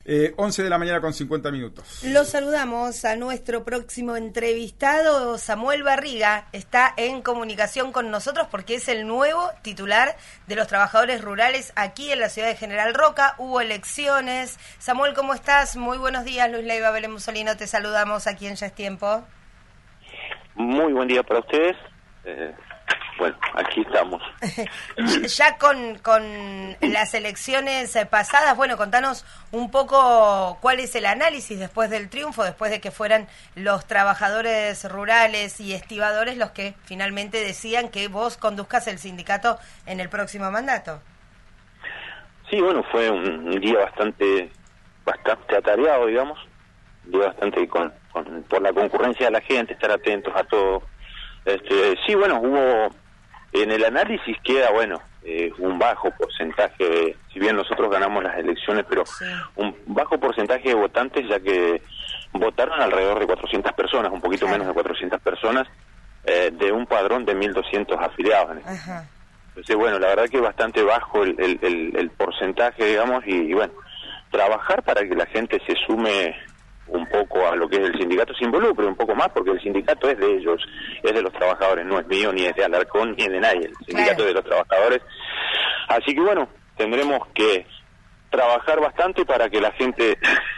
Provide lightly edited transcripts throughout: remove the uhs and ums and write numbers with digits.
11 de la mañana con 50 minutos. Los saludamos a nuestro próximo entrevistado, Samuel Barriga. Está en comunicación con nosotros porque es el nuevo titular de los trabajadores rurales aquí en la ciudad de General Roca. Hubo elecciones. Samuel, ¿cómo estás? Muy buenos días. Luis Leiva, Belén Mussolino, te saludamos aquí en Ya es Tiempo. Muy buen día para ustedes. Bueno, aquí estamos. Ya con las elecciones pasadas, bueno, contanos un poco cuál es el análisis después del triunfo, después de que fueran los trabajadores rurales y estibadores los que finalmente decían que vos conduzcas el sindicato en el próximo mandato. Sí, bueno, fue un día bastante atareado, digamos, un día bastante por la concurrencia de la gente, estar atentos a todo. Sí, bueno, hubo en el análisis queda, bueno, un bajo porcentaje, si bien nosotros ganamos las elecciones, pero sí, un bajo porcentaje de votantes, ya que votaron alrededor de 400 personas, un poquito menos de 400 personas, de un padrón de 1.200 afiliados. Entonces, bueno, la verdad que es bastante bajo el porcentaje, digamos, y bueno, trabajar para que la gente se sume un poco a lo que es el sindicato, se involucre un poco más, porque el sindicato es de ellos, es de los trabajadores, no es mío, ni es de Alarcón, ni es de nadie, el sindicato es de los trabajadores. Así que bueno, tendremos que trabajar bastante para que la gente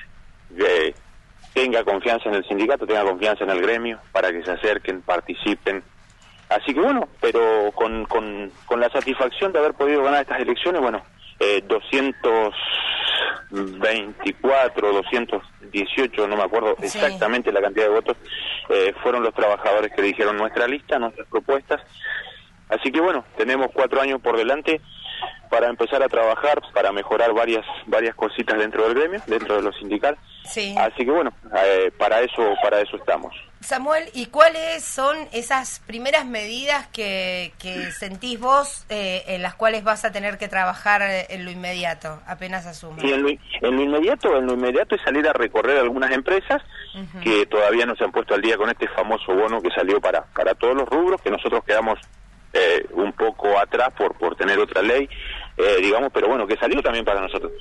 tenga confianza en el sindicato, tenga confianza en el gremio, para que se acerquen, participen. Así que bueno, pero con la satisfacción de haber podido ganar estas elecciones, bueno, 224, 218, no me acuerdo exactamente la cantidad de votos, fueron los trabajadores que eligieron nuestra lista, nuestras propuestas. Así que bueno, tenemos 4 años por delante para empezar a trabajar, para mejorar varias cositas dentro del gremio, dentro de lo sindical. Sí. Así que bueno, para eso estamos. Samuel, ¿y cuáles son esas primeras medidas que sentís vos en las cuales vas a tener que trabajar en lo inmediato, apenas asumas? Y en lo inmediato es salir a recorrer algunas empresas que todavía no se han puesto al día con este famoso bono que salió para todos los rubros, que nosotros quedamos un poco atrás por tener otra ley, digamos, pero bueno, que salió también para nosotros.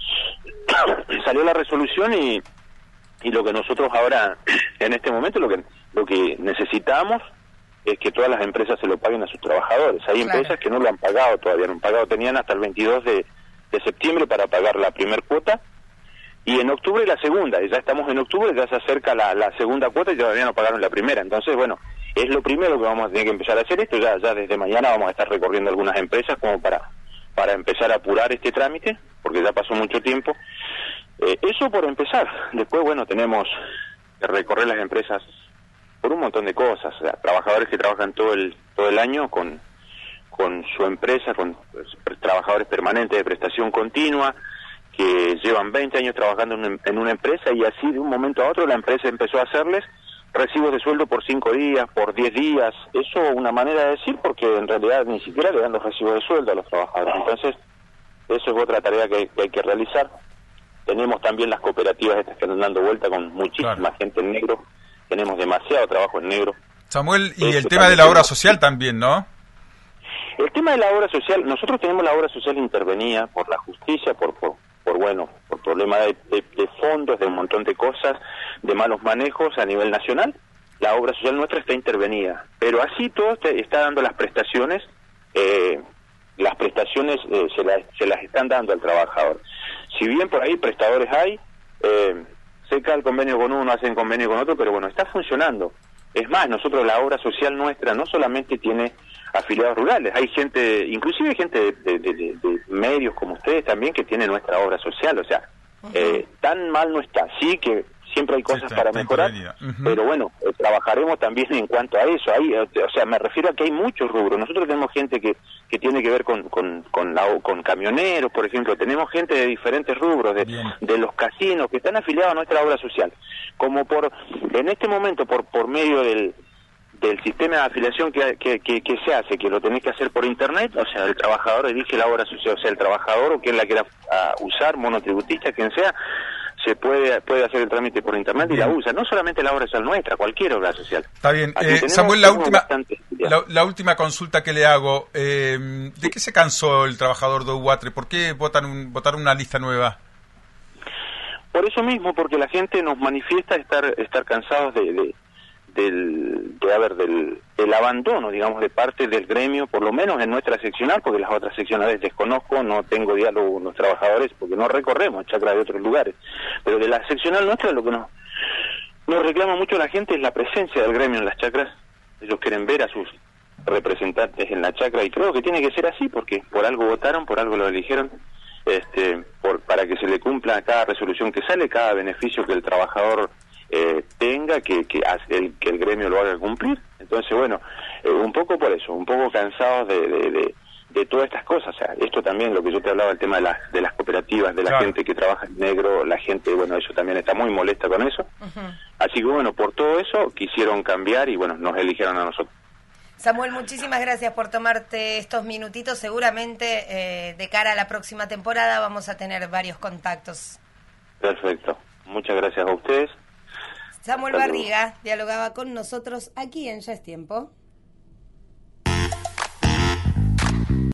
Salió la resolución y lo que nosotros ahora, en este momento, lo que necesitamos es que todas las empresas se lo paguen a sus trabajadores. Hay empresas que no lo han pagado todavía, no han pagado, tenían hasta el 22 de septiembre para pagar la primera cuota, y en octubre la segunda, y ya estamos en octubre, ya se acerca la segunda cuota y todavía no pagaron la primera. Entonces, bueno, es lo primero que vamos a tener que empezar a hacer esto. Ya desde mañana vamos a estar recorriendo algunas empresas como para empezar a apurar este trámite, porque ya pasó mucho tiempo. Eso por empezar. Después, bueno, tenemos que recorrer las empresas por un montón de cosas. O sea, trabajadores que trabajan todo el año con su empresa, con trabajadores permanentes de prestación continua, que llevan 20 años trabajando en una empresa, y así de un momento a otro la empresa empezó a hacerles recibos de sueldo por 5 días, por 10 días. Eso es una manera de decir, porque en realidad ni siquiera le dan los recibos de sueldo a los trabajadores. Entonces, eso es otra tarea que hay que realizar. Tenemos también las cooperativas estas que andan dando vuelta con muchísima gente en negro. Tenemos demasiado trabajo en negro. Samuel, y el tema de la obra social también, ¿no? El tema de la obra social, nosotros tenemos la obra social intervenida por la justicia, por problemas de fondos, de un montón de cosas, de malos manejos a nivel nacional. La obra social nuestra está intervenida, pero así todo está dando las prestaciones. Se las están dando al trabajador. Si bien por ahí prestadores hay, se cae el convenio con uno, hacen convenio con otro, pero bueno, está funcionando. Es más, nosotros la obra social nuestra no solamente tiene afiliados rurales, hay gente, inclusive gente de medios como ustedes también, que tiene nuestra obra social. O sea, tan mal no está. Sí que siempre hay cosas para mejorar, pero bueno, trabajaremos también en cuanto a eso. O sea, me refiero a que hay muchos rubros. Nosotros tenemos gente que tiene que ver con camioneros, por ejemplo. Tenemos gente de diferentes rubros, de los casinos, que están afiliados a nuestra obra social. Como en este momento, por medio del sistema de afiliación que se hace, que lo tenés que hacer por internet. O sea, el trabajador elige la obra social, o sea, el trabajador, o quien la quiera usar, monotributista, quien sea, se puede hacer el trámite por internet y la usa. No solamente la obra social nuestra, cualquier obra social. Está bien. Samuel, la última consulta que le hago, ¿de qué se cansó el trabajador de Uhuatre? ¿Por qué votaron una lista nueva? Por eso mismo, porque la gente nos manifiesta estar cansados del abandono, digamos, de parte del gremio, por lo menos en nuestra seccional, porque las otras seccionales desconozco, no tengo diálogo con los trabajadores, porque no recorremos chacras de otros lugares. Pero de la seccional nuestra, lo que nos reclama mucho la gente es la presencia del gremio en las chacras. Ellos quieren ver a sus representantes en la chacra, y creo que tiene que ser así, porque por algo votaron, por algo lo eligieron, para que se le cumpla cada resolución que sale, cada beneficio que el trabajador tenga, que el gremio lo haga cumplir. Entonces, bueno, un poco por eso, un poco cansados de todas estas cosas. O sea, esto también, lo que yo te hablaba, el tema de las cooperativas, de la claro. gente que trabaja en negro, la gente, bueno, eso también está muy molesta con eso. Así que, bueno, por todo eso quisieron cambiar y, bueno, nos eligieron a nosotros. Samuel, muchísimas gracias por tomarte estos minutitos. Seguramente de cara a la próxima temporada vamos a tener varios contactos. Perfecto. Muchas gracias a ustedes. Samuel Barriga dialogaba con nosotros aquí en Ya es Tiempo.